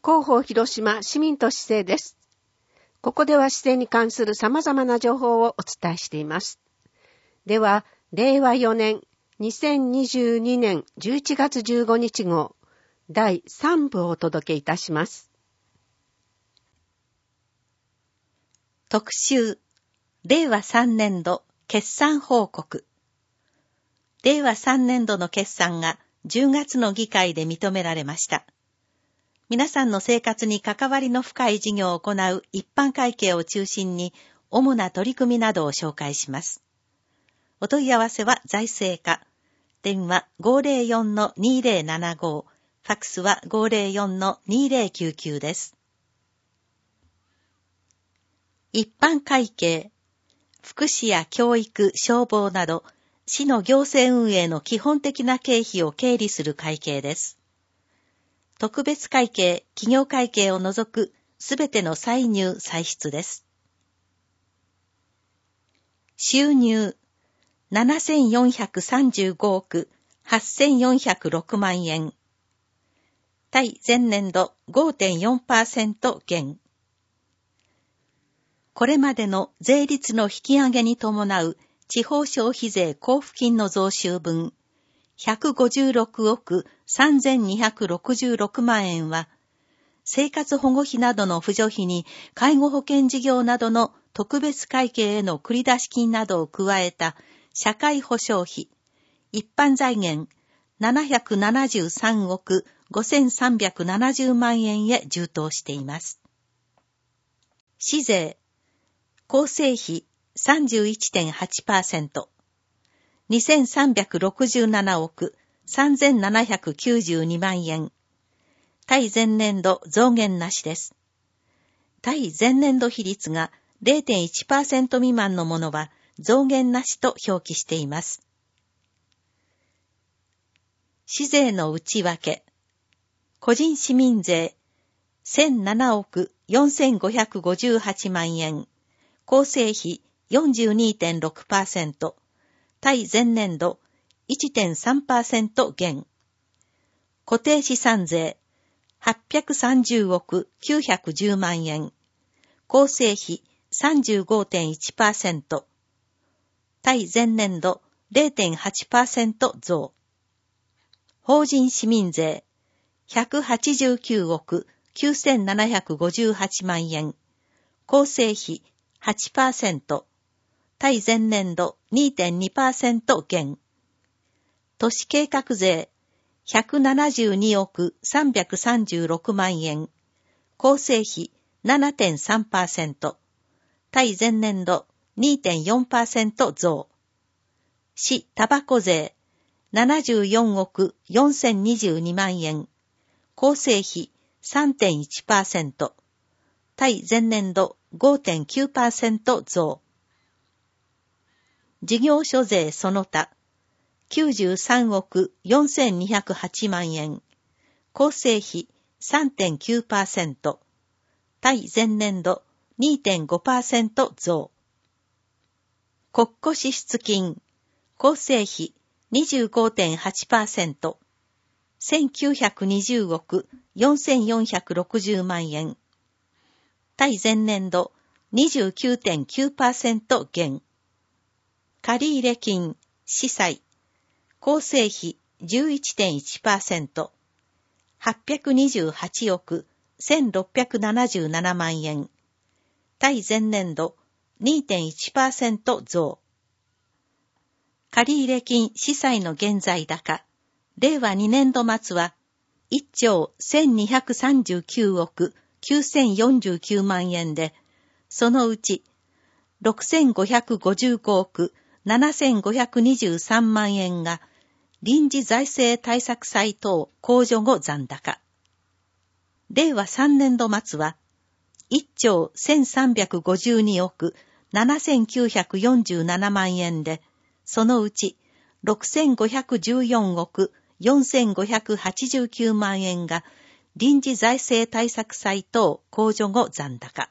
広報広島市民と市政です。ここでは市政に関する様々な情報をお伝えしています。では、令和4年2022年11月15日号第3部をお届けいたします。 特集、令和3年度決算報告。令和3年度の決算が10月の議会で認められました。皆さんの生活に関わりの深い事業を行う一般会計を中心に、主な取り組みなどを紹介します。お問い合わせは財政課。電話 504-2075、ファックスは 504-2099 です。一般会計、福祉や教育、消防など、市の行政運営の基本的な経費を経理する会計です。特別会計、企業会計を除くすべての歳入歳出です。収入、7435億8406万円。対前年度 5.4% 減。これまでの税率の引き上げに伴う地方消費税交付金の増収分、156億3266万円は、生活保護費などの扶助費に介護保険事業などの特別会計への繰出金などを加えた社会保障費、一般財源773億5370万円へ充当しています。市税、構成費 31.8%、2367億3792万円。対前年度増減なしです。対前年度比率が 0.1% 未満のものは増減なしと表記しています。市税の内訳。個人市民税1007億4558万円。構成費 42.6%。対前年度 1.3% 減。固定資産税830億910万円。構成費 35.1%。対前年度 0.8% 増。法人市民税189億9758万円。構成費 8%。対前年度 2.2% 減。都市計画税172億336万円。構成費 7.3%。対前年度 2.4% 増。市タバコ税74億4022万円。構成費 3.1%。対前年度 5.9% 増。事業所税その他、93億4208万円。構成費 3.9%。対前年度 2.5% 増。国庫支出金、構成費 25.8%。1920億4460万円。対前年度 29.9% 減。借入金、司債、構成費 11.1%、828億1677万円。対前年度 2.1% 増。借入金、司債の現在高、令和2年度末は1兆1239億9049万円で、そのうち6555億7523万円が臨時財政対策債等控除後残高。令和3年度末は1兆1352億7947万円で、そのうち6514億4589万円が臨時財政対策債等控除後残高。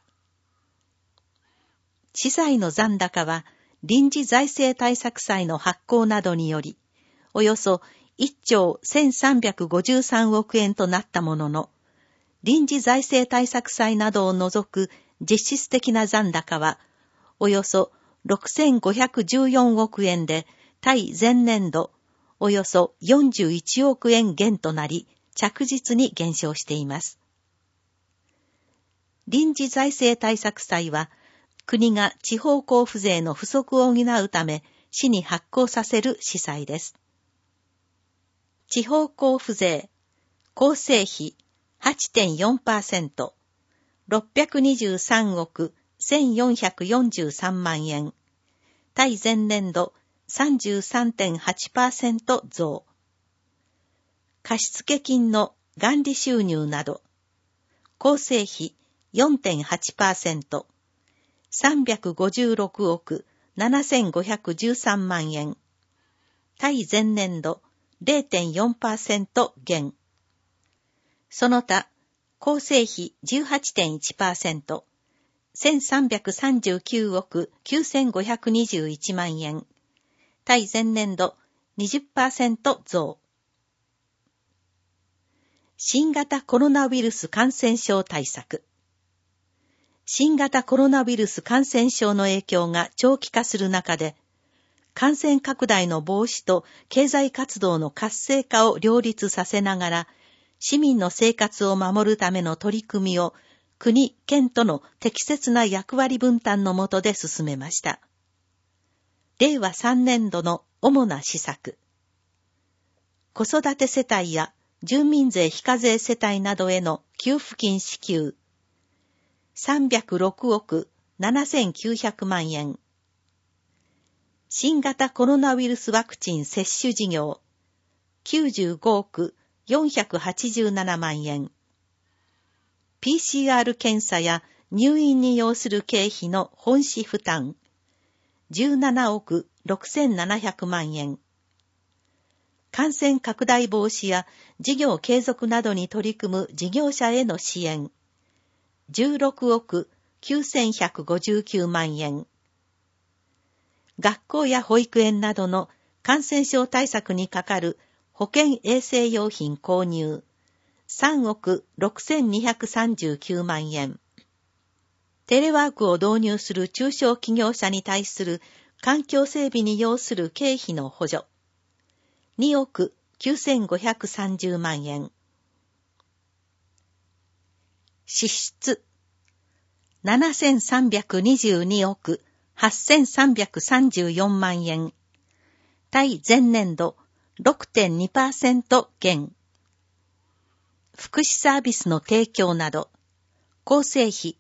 司債の残高は臨時財政対策債の発行などにより、およそ1兆1353億円となったものの、 臨時財政対策債などを除く実質的な残高は、およそ6514億円で、対前年度、およそ41億円減となり、着実に減少しています。臨時財政対策債は、国が地方交付税の不足を補うため、市に発行させる私債です。地方交付税、構成費 8.4%、623億1443万円、対前年度 33.8% 増。貸付金の元利収入など、構成費 4.8%、356億7513万円、対前年度 0.4% 減。その他、構成費 18.1%、1339億9521万円、対前年度 20% 増。新型コロナウイルス感染症対策。新型コロナウイルス感染症の影響が長期化する中で、感染拡大の防止と経済活動の活性化を両立させながら、市民の生活を守るための取り組みを国・県との適切な役割分担の下で進めました。令和3年度の主な施策。子育て世帯や住民税非課税世帯などへの給付金支給。306億7900万円。新型コロナウイルスワクチン接種事業。95億487万円。PCR 検査や入院に要する経費の本市負担。17億6700万円。感染拡大防止や事業継続などに取り組む事業者への支援。16億9159万円。学校や保育園などの感染症対策にかかる保健衛生用品購入。3億6239万円。テレワークを導入する中小企業者に対する環境整備に要する経費の補助。2億9530万円。支出。7322億8334万円。対前年度 6.2% 減。福祉サービスの提供など、構成費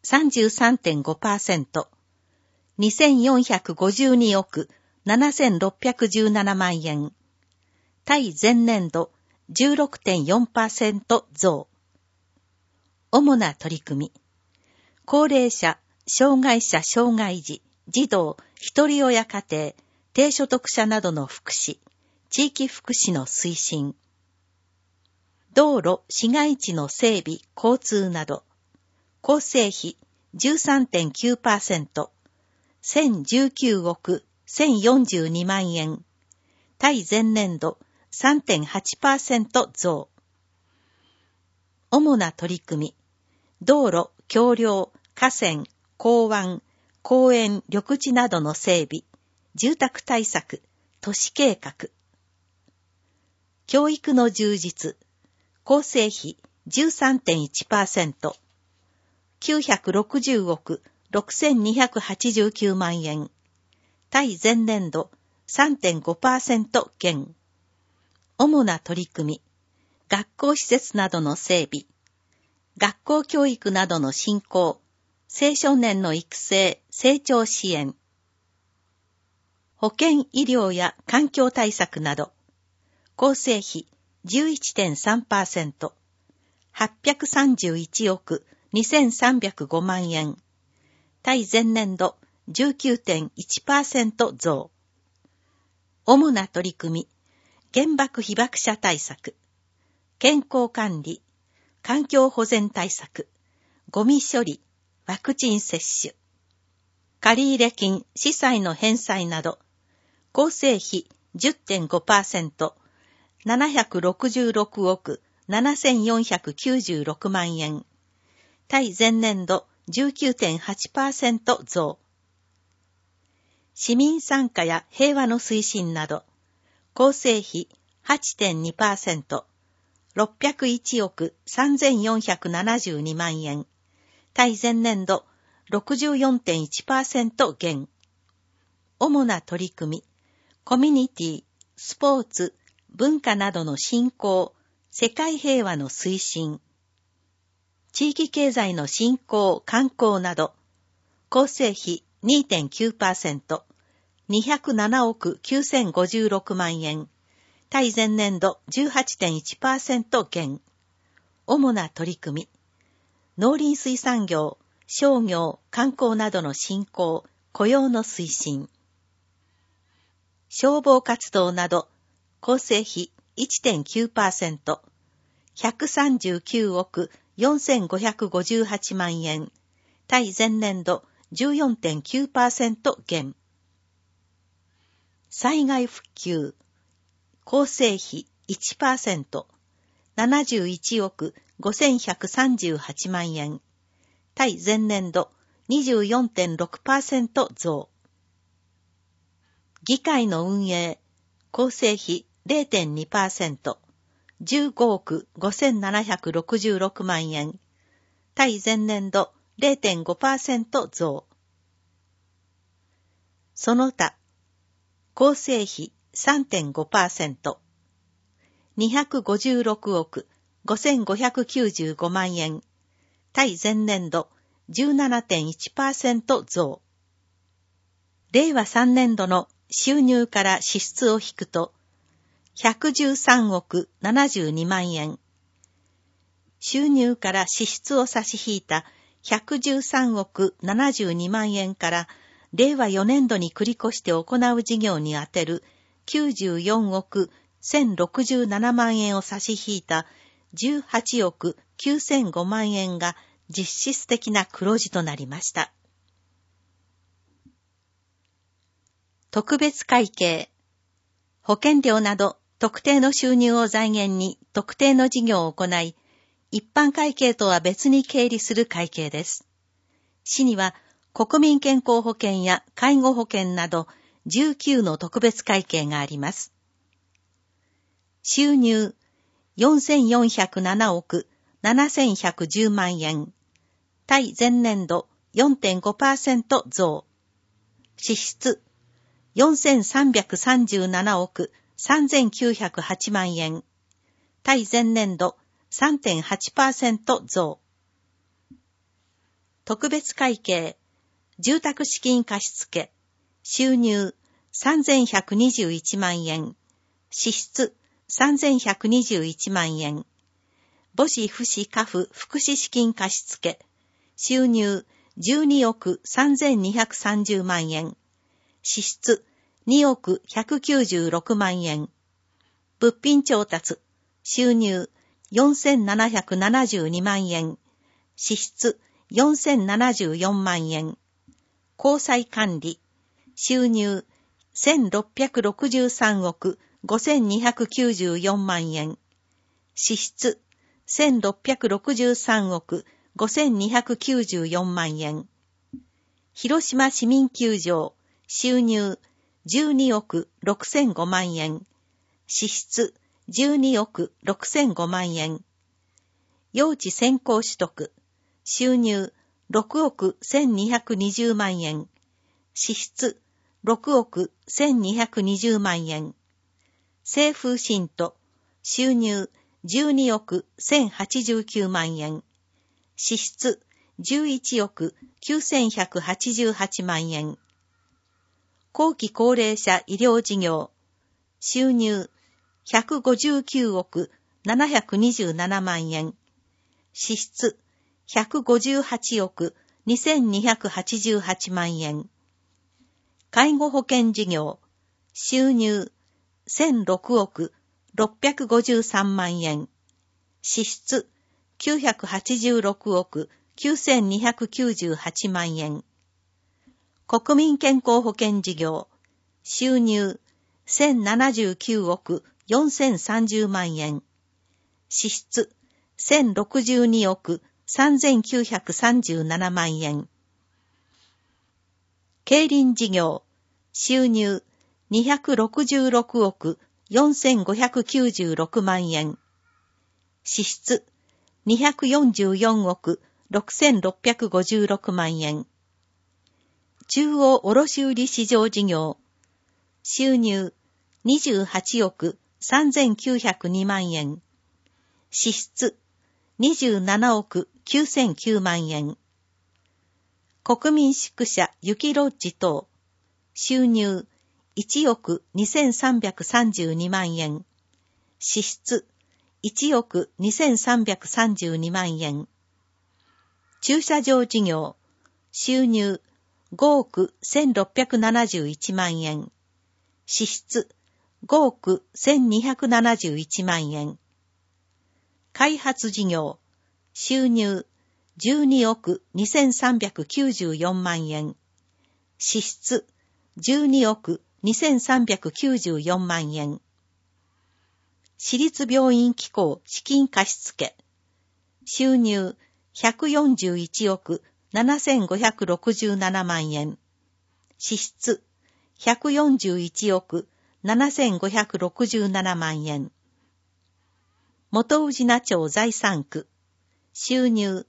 33.5%、2452億7617万円。対前年度 16.4% 増。主な取り組み。高齢者、障害者、障害児、児童、一人親家庭、低所得者などの福祉、地域福祉の推進。道路、市街地の整備、交通など。構成費 13.9%、1019億1042万円。対前年度 3.8% 増。主な取り組み。道路、橋梁、河川、港湾、公園、緑地などの整備、住宅対策、都市計画。教育の充実。構成費 13.1%、960億6289万円。対前年度 3.5% 減。主な取り組み。学校施設などの整備。学校教育などの振興。青少年の育成、成長支援。保健医療や環境対策など。構成費 11.3%、831億2305万円。対前年度 19.1% 増。主な取り組み。原爆被爆者対策。健康管理。環境保全対策。ゴミ処理。ワクチン接種。借入金、資債の返済など。構成費 10.5%、766億 7496万円。対前年度 19.8% 増。市民参加や平和の推進など、構成費 8.2%、601億3472万円。対前年度 64.1% 減。主な取り組み、コミュニティ、スポーツ、文化などの振興、世界平和の推進、地域経済の振興、観光など、構成費 2.9%、207億9056万円。対前年度 18.1% 減。主な取り組み、農林水産業、商業、観光などの振興、雇用の推進。消防活動など、構成費 1.9%、139億4558万円。対前年度 14.9% 減。災害復旧、構成費 1%、71億5138万円。対前年度 24.6% 増。議会の運営、構成費 0.2%、15億5766万円。対前年度 0.5% 増。その他、構成費 3.5%、256億5595万円。対前年度 17.1% 増。令和3年度の収入から支出を引くと、113億72万円。収入から支出を差し引いた113億72万円から、令和4年度に繰り越して行う事業に充てる94億1067万円を差し引いた18億9005万円が実質的な黒字となりました。特別会計、保険料など特定の収入を財源に特定の事業を行い、一般会計とは別に経理する会計です。市には国民健康保険や介護保険など19の特別会計があります。収入4407億7110万円。対前年度 4.5% 増。支出4337億3908万円。対前年度 3.8% 増。特別会計、住宅資金貸付、収入3121万円。支出3121万円。母子父子家父福祉資金貸付、収入12億3230万円。支出2億196万円。物品調達、収入4772万円。支出4074万円。公債管理、収入1663億5294万円。支出1663億5294万円。広島市民球場、収入12億6005万円。支出12億6005万円。用地先行取得、収入6億1220万円。支出6億1220万円。清風信徒、収入12億1089万円。支出11億9188万円。後期高齢者医療事業、収入159億727万円。支出158億2288万円。介護保険事業、収入1006億653万円。支出986億9298万円。国民健康保険事業、収入1079億4030万円。 支出1062億3937万円。競輪事業、収入266億4596万円。支出244億6656万円。中央卸売市場事業、収入28億3902万円。支出27億9009万円。国民宿舎雪ロッジ等、収入1億2332万円。支出1億2332万円。駐車場事業、収入5億1671万円。支出5億1271万円。開発事業、収入12億2394万円。支出12億2394万円。私立病院機構資金貸付、収入141億7567万円。支出141億7567万円。元宇品町財産区、収入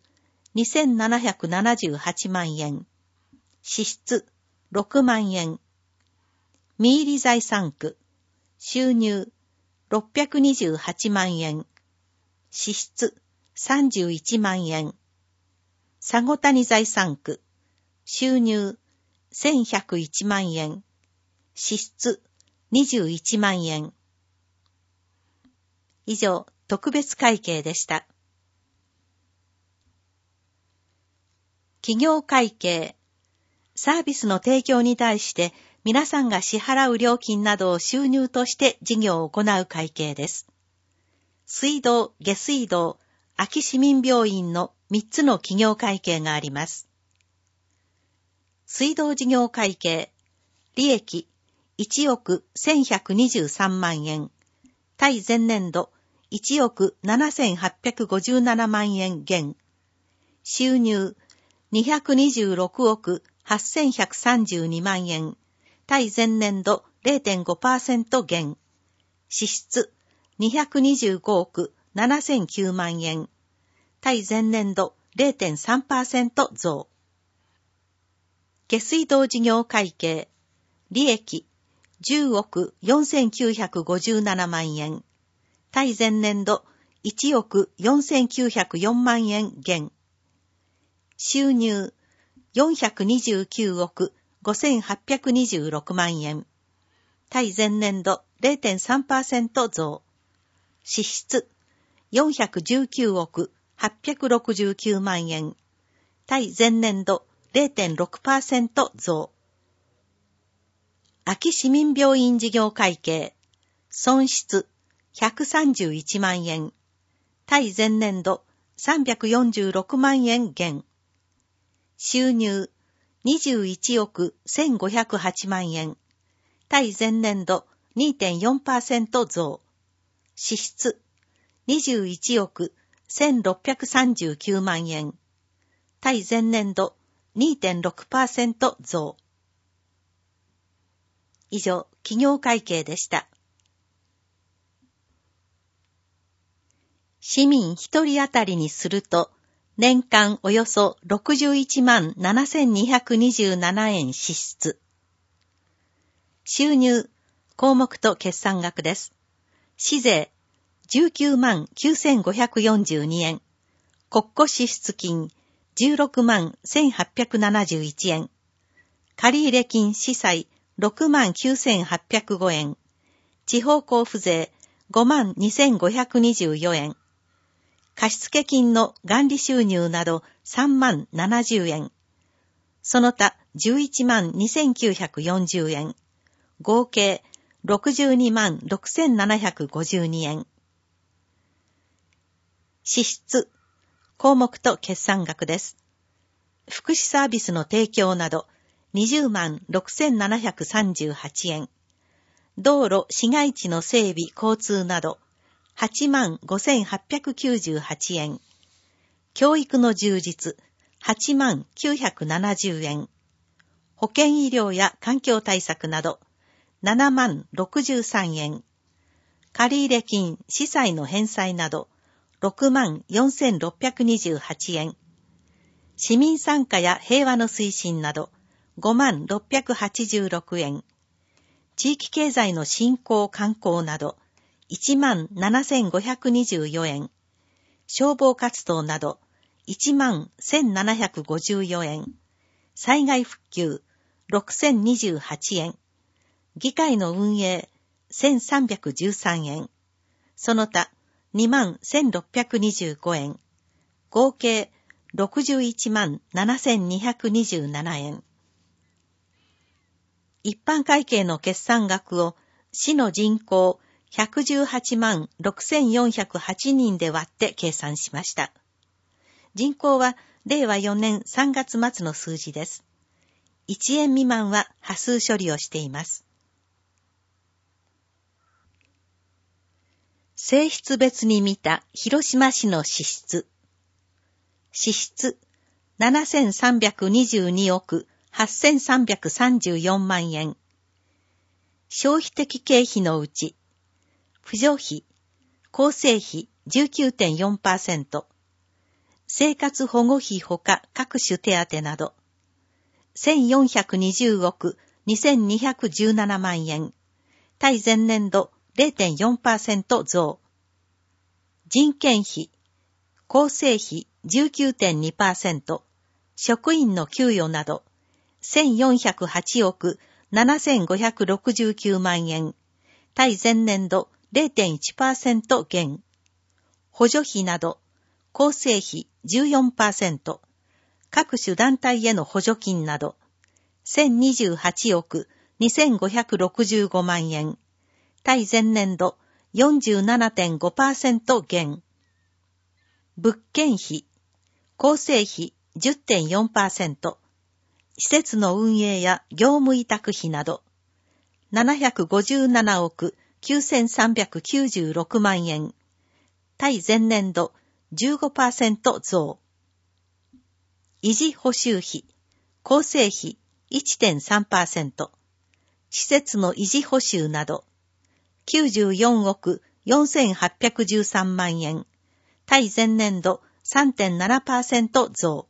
2778万円。支出6万円。三入財産区、収入628万円。支出31万円。佐古谷財産区、収入1101万円。支出21万円。以上、特別会計でした。企業会計、サービスの提供に対して皆さんが支払う料金などを収入として事業を行う会計です。水道、下水道、安芸市民病院の3つの企業会計があります。水道事業会計、利益1億1123万円、対前年度1億7857万円減、収入226億8132万円、対前年度 0.5% 減、支出225億7009万円、対前年度 0.3% 増。下水道事業会計、利益10億4957万円、対前年度1億4904万円減、収入429億5826万円、対前年度 0.3% 増、支出419億869万円、対前年度 0.6% 増。安芸市民病院事業会計、損失131万円、対前年度346万円減、収入21億1508万円、対前年度 2.4% 増、支出21億1639万円、対前年度 2.6% 増。以上、企業会計でした。市民一人当たりにすると、年間およそ61万7227円支出。収入、項目と決算額です。市税、19万9542円。国庫支出金、16万1871円。借入金司債、6万9805円。地方交付税、5万2524円。貸付金の元利収入など3万70円。その他11万2940円。合計62万6752円。支出、項目と決算額です。福祉サービスの提供など20万6738円。道路、市街地の整備、交通など 85,898 円。教育の充実、89,970 円。保健医療や環境対策など、70,063円。借入金、司債の返済など、64,628円。市民参加や平和の推進など、56,86 円。地域経済の振興観光など、17,524 円。消防活動など、11,754 円。災害復旧、6,028 円。議会の運営、1,313 円。その他、21,625 円。合計、617,227 円。一般会計の決算額を市の人口118,6,408 人で割って計算しました。人口は令和4年3月末の数字です。1円未満は波数処理をしています。性質別に見た広島市の支出。支出7,322億8,334 万円。消費的経費のうち、扶助費、構成費 19.4%、生活保護費ほか各種手当など、1,420億2,217 万円。対前年度 0.4% 増。人件費、構成費 19.2%、職員の給与など、1,408億7,569 万円。対前年度 0.1% 減。補助費など、構成費 14%、各種団体への補助金など、1,028億2,565 万円。対前年度 47.5% 減。物件費、構成費 10.4%、施設の運営や業務委託費など、757億9,396 万円。対前年度 15% 増。維持補修費、構成費 1.3%、施設の維持補修など、94億4,813 万円。対前年度 3.7% 増。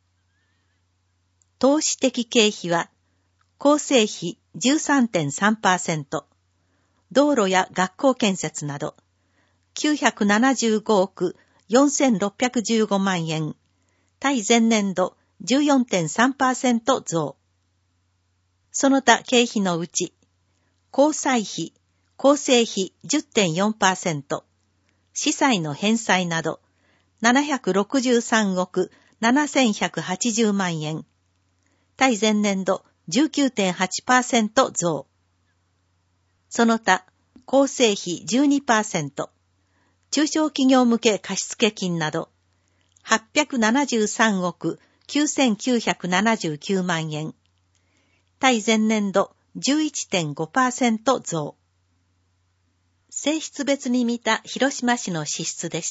投資的経費は、構成費 13.3%、道路や学校建設など、975億4,615 万円。対前年度 14.3% 増。その他経費のうち、交際費、構成費 10.4%、司債の返済など、763億7,180 万円。対前年度 19.8% 増。その他、構成費 12%、中小企業向け貸付金など、873億9,979 万円。対前年度 11.5% 増。性質別に見た広島市の支出でした。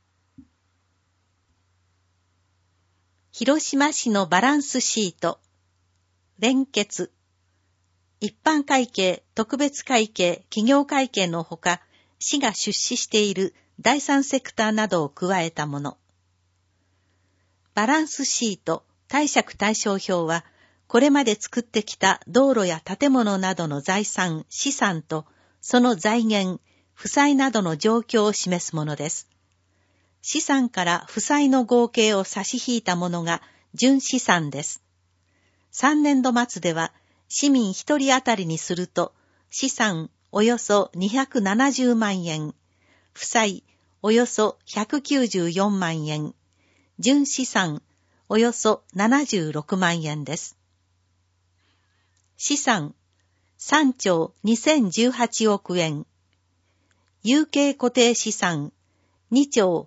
広島市のバランスシート。連結。一般会計、特別会計、企業会計のほか、市が出資している第三セクターなどを加えたもの。バランスシート、貸借対照表は、これまで作ってきた道路や建物などの財産、資産と、その財源、負債などの状況を示すものです。資産から負債の合計を差し引いたものが純資産です。3年度末では市民1人当たりにすると資産およそ270万円、負債およそ194万円、純資産およそ76万円です。資産3兆2018億円、有形固定資産2兆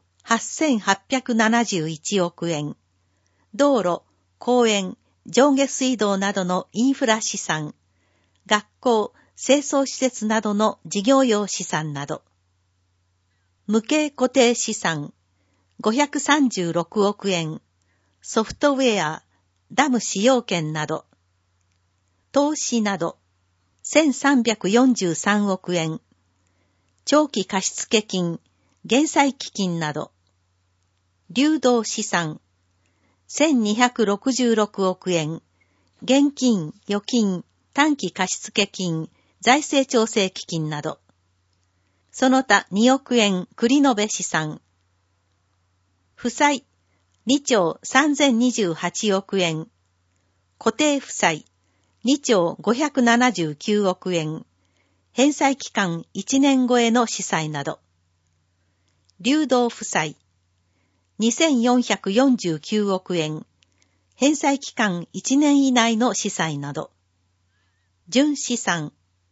8,871 億円、道路、公園、上下水道などのインフラ資産、学校、清掃施設などの事業用資産など、 無形固定資産536億円、ソフトウェア、ダム使用権など、投資など1343億円、長期貸付金、減債基金など、流動資産1266億円、現金、預金、短期貸付金、財政調整基金など、その他2億円繰り延べ資産、負債2兆3028億円、固定負債2兆579億円、返済期間1年超えの資債など、流動負債2449億円、返済期間1年以内の資産など、純資産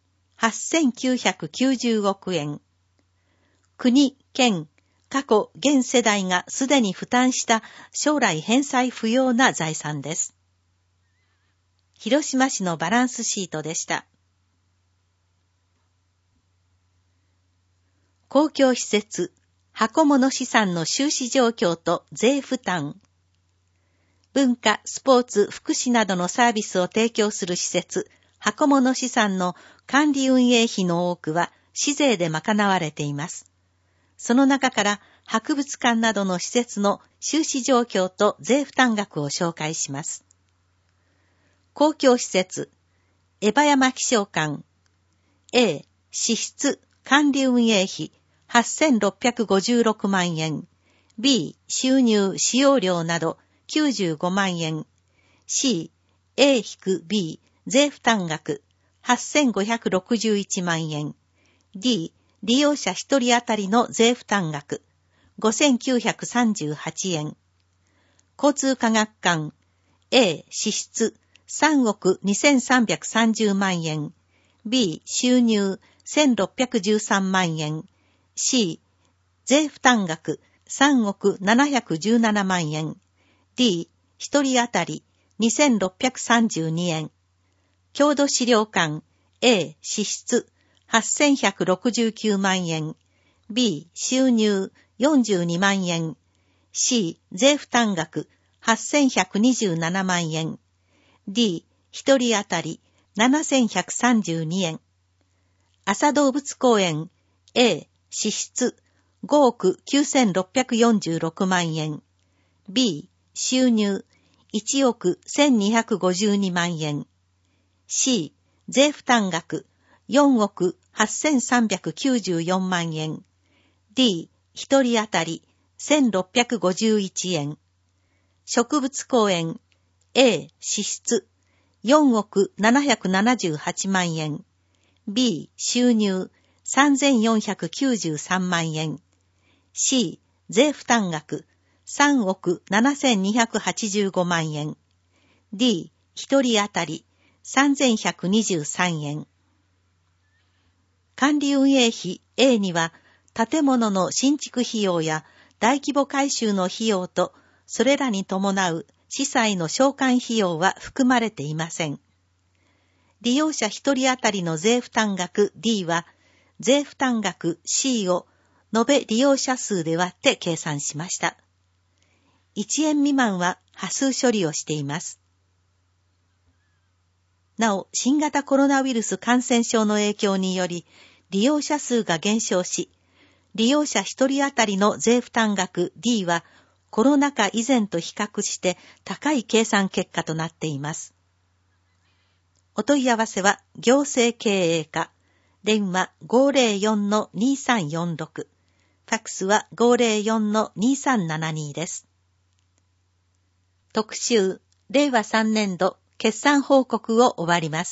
8990億円、国、県、過去、現世代がすでに負担した将来返済不要な財産です。広島市のバランスシートでした。公共施設、箱物資産の収支状況と税負担。文化、スポーツ、福祉などのサービスを提供する施設、箱物資産の管理運営費の多くは市税で賄われています。その中から博物館などの施設の収支状況と税負担額を紹介します。公共施設、江波山気象館、A、支出、管理運営費、8656万円、B、収入、使用料など95万円、C、A-B、税負担額、8561万円、D、利用者1人当たりの税負担額、5938円、交通科学館、A、支出、3億2330万円、B、収入、1613万円、C、税負担額、3億717万円、D、1人当たり、2632円、郷土資料館、A、支出、8169万円、B、収入、42万円、C、税負担額、8127万円、D、1人当たり、7132円。朝動物公園、A、支出、5億9646万円、B、収入、1億1252万円、C、税負担額、4億8394万円、D、1人当たり1651円。植物公園、A、支出、4億778万円、B、収入、3493万円、C、税負担額、3億7285万円、D、1人当たり3123円。管理運営費 A には、建物の新築費用や大規模改修の費用と、それらに伴う司祭の償還費用は含まれていません。利用者1人当たりの税負担額 D は、税負担額 C を延べ利用者数で割って計算しました。1円未満は端数処理をしています。なお、新型コロナウイルス感染症の影響により、利用者数が減少し、利用者1人当たりの税負担額 D は、コロナ禍以前と比較して高い計算結果となっています。お問い合わせは行政経営課、電話 504-2346、ファックスは 504-2372 です。特集、令和3年度決算報告を終わります。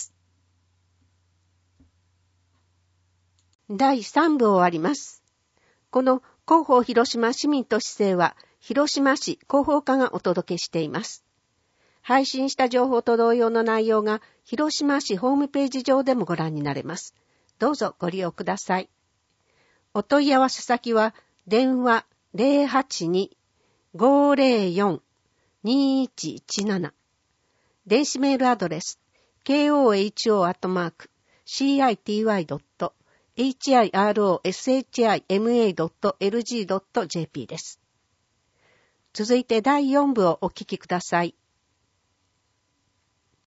第3部終わります。この広報広島市民と市政は、広島市広報課がお届けしています。配信した情報と同様の内容が広島市ホームページ上でもご覧になれます。どうぞご利用ください。お問い合わせ先は電話 082-504-2117 電子メールアドレス koho@city. hiroshima.lg.jp です。続いて第4部をお聞きください。